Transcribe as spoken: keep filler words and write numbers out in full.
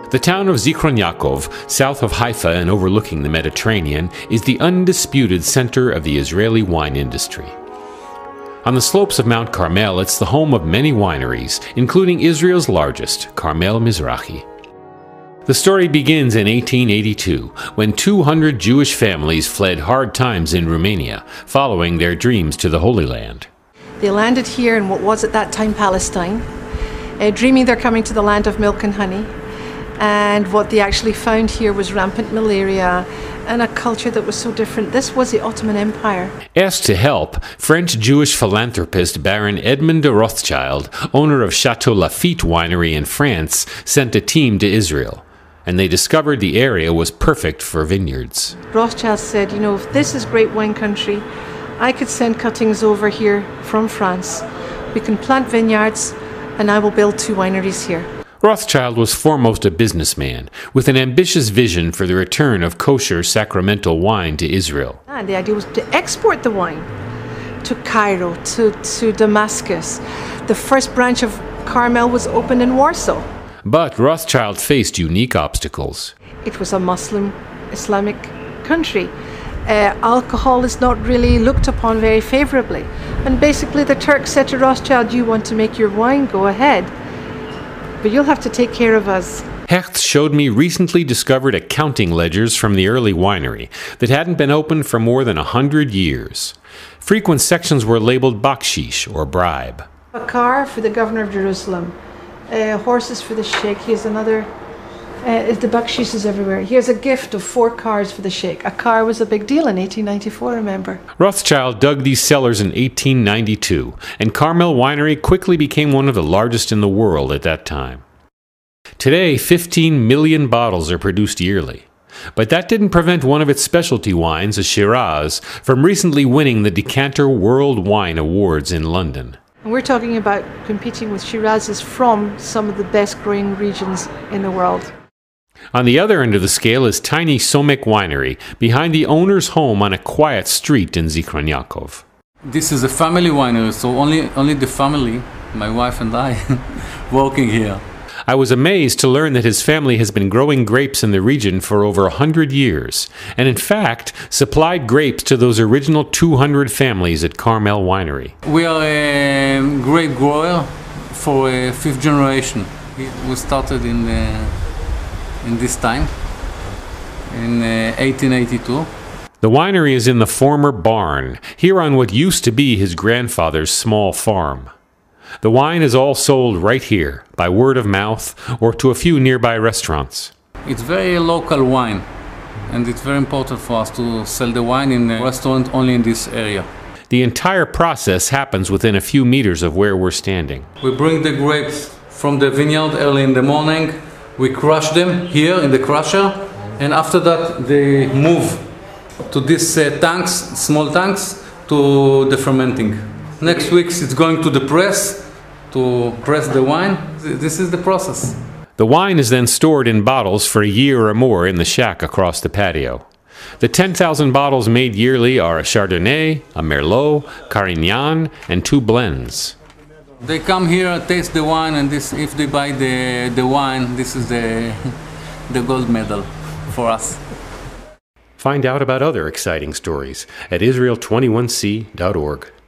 The town of Zichron Yaakov, south of Haifa and overlooking the Mediterranean, is the undisputed center of the Israeli wine industry. On the slopes of Mount Carmel, it's the home of many wineries, including Israel's largest, Carmel Mizrahi. The story begins in eighteen eighty-two, when two hundred Jewish families fled hard times in Romania, following their dreams to the Holy Land. They landed here in what was at that time Palestine, uh, dreaming they're coming to the land of milk and honey. And what they actually found here was rampant malaria and a culture that was so different. This was the Ottoman Empire. Asked to help, French-Jewish philanthropist Baron Edmond de Rothschild, owner of Chateau Lafite winery in France, sent a team to Israel. And they discovered the area was perfect for vineyards. Rothschild said, you know, if this is great wine country, I could send cuttings over here from France. We can plant vineyards, and I will build two wineries here. Rothschild was foremost a businessman, with an ambitious vision for the return of kosher sacramental wine to Israel. And the idea was to export the wine to Cairo, to, to Damascus. The first branch of Carmel was opened in Warsaw. But Rothschild faced unique obstacles. It was a Muslim Islamic country. Uh, alcohol is not really looked upon very favorably. And basically the Turks said to Rothschild, you want to make your wine, go ahead. But you'll have to take care of us. Hecht showed me recently discovered accounting ledgers from the early winery that hadn't been opened for more than a hundred years. Frequent sections were labeled bakshish, or bribe. A car for the governor of Jerusalem. Uh, horses for the sheikh. Here's another. Uh, the bakshish is everywhere. Here's a gift of four cars for the sheikh. A car was a big deal in eighteen ninety-four, remember? Rothschild dug these cellars in eighteen ninety-two, and Carmel Winery quickly became one of the largest in the world at that time. Today, fifteen million bottles are produced yearly. But that didn't prevent one of its specialty wines, a Shiraz, from recently winning the Decanter World Wine Awards in London. And we're talking about competing with Shirazes from some of the best growing regions in the world. On the other end of the scale is tiny Somek Winery, behind the owner's home on a quiet street in Zichron Yaakov. This is a family winery, so only, only the family, my wife and I, working here. I was amazed to learn that his family has been growing grapes in the region for over a hundred years, and in fact, supplied grapes to those original two hundred families at Carmel Winery. We are a grape grower for a fifth generation. We started in, uh, in this time, in uh, eighteen eighty-two. The winery is in the former barn, here on what used to be his grandfather's small farm. The wine is all sold right here, by word of mouth, or to a few nearby restaurants. It's very local wine, and it's very important for us to sell the wine in a restaurant only in this area. The entire process happens within a few meters of where we're standing. We bring the grapes from the vineyard early in the morning, we crush them here in the crusher, and after that they move to these uh, tanks, small tanks, to the fermenting. Next week it's going to the press to press the wine. This is the process. The wine is then stored in bottles for a year or more in the shack across the patio. The ten thousand bottles made yearly are a Chardonnay, a Merlot, Carignan, and two blends. They come here, taste the wine, and this, if they buy the, the wine, this is the, the gold medal for us. Find out about other exciting stories at Israel twenty-one c dot org.